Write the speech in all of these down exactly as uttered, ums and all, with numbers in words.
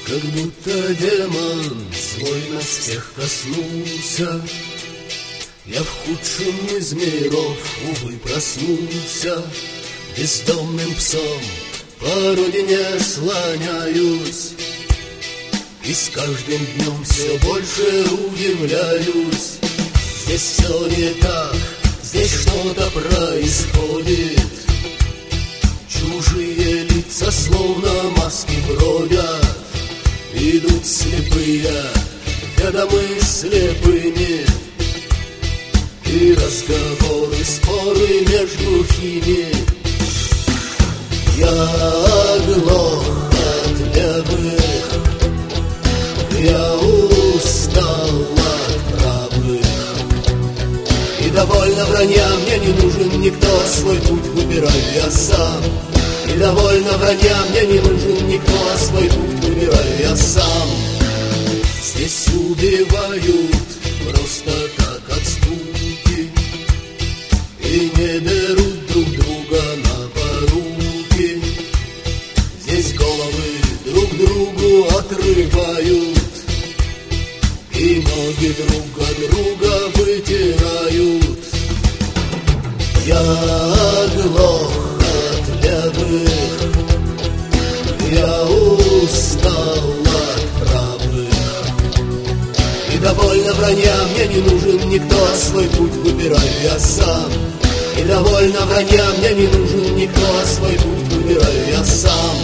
Как будто демон злой нас всех коснулся. Я в худшем из миров, увы, проснулся. Бездомным псом по родине слоняюсь, и с каждым днем все больше удивляюсь. Здесь все не так, здесь что-то происходит. Чужие лица словно маски бродят. Идут слепые, ведомы слепыми, и разговоры, споры между хими. Я глох от левых, я устал от правых, и довольно вранья, мне не нужен никто, свой путь выбираю я сам. И довольно вранья, мне не нужен никто, свой путь выбираю я сам. Здесь убивают просто так от скуки, и не берут друг друга на поруки. Здесь головы друг другу отрывают, и ноги друг от друга вытирают. Я глох от левых, я устал от правых, и довольно вранья, мне не нужен никто, свой путь выбираю я сам. И довольно вранья, мне не нужен никто, свой путь выбираю я сам.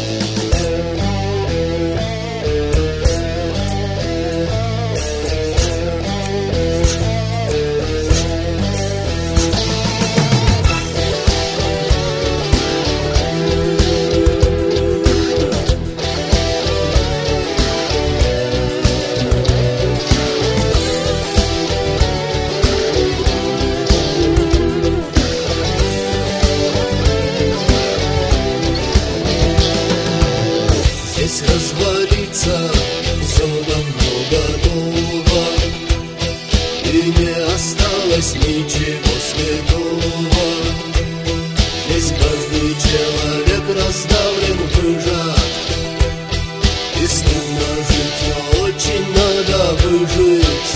Здесь развалиться все давно готово, и не осталось ничего святого. Здесь каждый человек раздавлен, выжат, и стыдно жить, но очень надо выжить.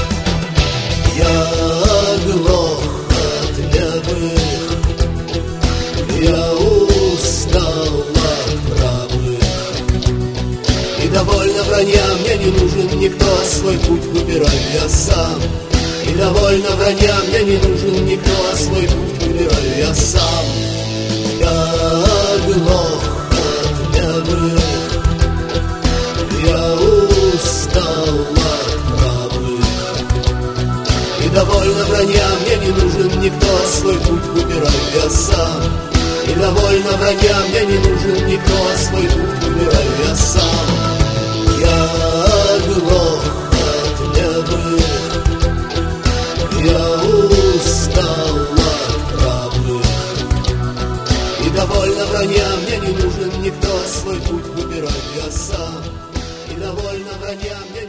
Я глох от левых, я устал от правых, и довольно вранья, мне не нужен никто, свой путь выбираю я сам. И довольно вранья, мне не нужен никто, свой путь выбираю я сам. Я глох от левых, я устал от правых, и довольно вранья, мне не нужен никто, свой путь выбираю я сам. И довольно вранья, мне не нужен никто, свой путь выбираю я сам. Я глох от левых, я устал от правых, и довольно вранья, мне не нужен никто, свой путь выбираю я сам. И довольно вранья, мне